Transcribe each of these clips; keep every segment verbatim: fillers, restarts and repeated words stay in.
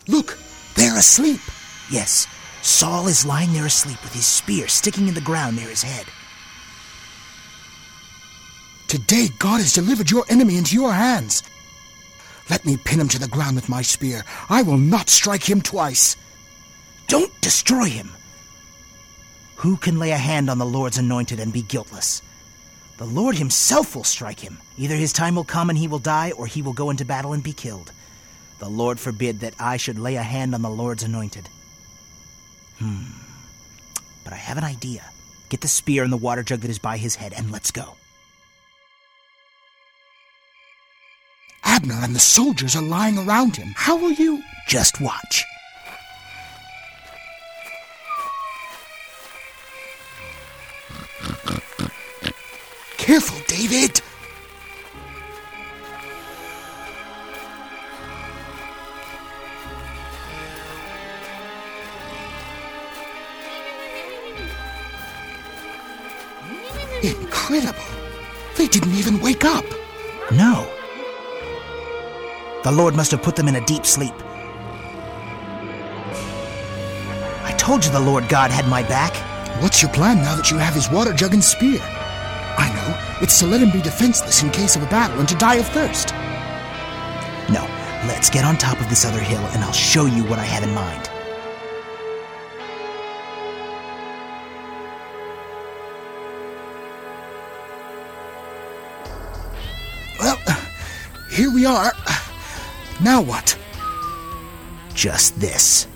Look, they're asleep. Yes, Saul is lying there asleep with his spear sticking in the ground near his head. Today God has delivered your enemy into your hands. Let me pin him to the ground with my spear. I will not strike him twice. Don't destroy him. Who can lay a hand on the Lord's anointed and be guiltless? The Lord himself will strike him. Either his time will come and he will die, or he will go into battle and be killed. The Lord forbid that I should lay a hand on the Lord's anointed. Hmm. But I have an idea. Get the spear and the water jug that is by his head, and let's go. Abner and the soldiers are lying around him. How will you... Just watch. Careful, David! Incredible! They didn't even wake up! No. The Lord must have put them in a deep sleep. I told you the Lord God had my back. What's your plan now that you have his water jug and spear? I know. It's to let him be defenseless in case of a battle and to die of thirst. No. Let's get on top of this other hill and I'll show you what I have in mind. Well, here we are. Now what? Just this.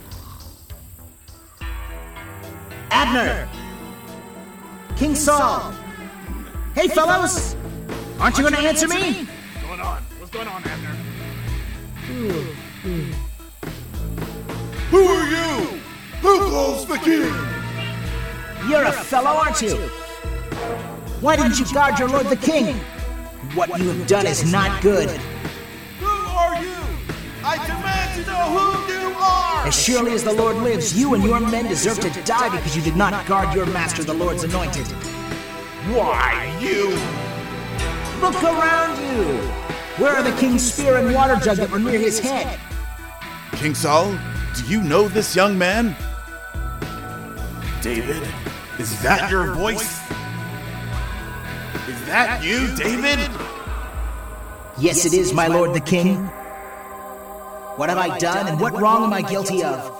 Abner! King Saul! Hey, fellows! Aren't you going to answer me? What's going on? What's going on, Abner? Who are you? Who calls the king? You're a fellow, aren't you? Why didn't you guard your lord the king? What you have done is not good. Who are you? I demand to know who you are! As surely as the Lord lives, you and your men deserve to die because you did not guard your master, the Lord's anointed. Why, you... Look around you! Where are the king's spear and water jug that were near his head? King Saul, do you know this young man? David, is that your voice? Is that you, David? Yes, it is, my lord the king. What have I done, and what wrong am I guilty of?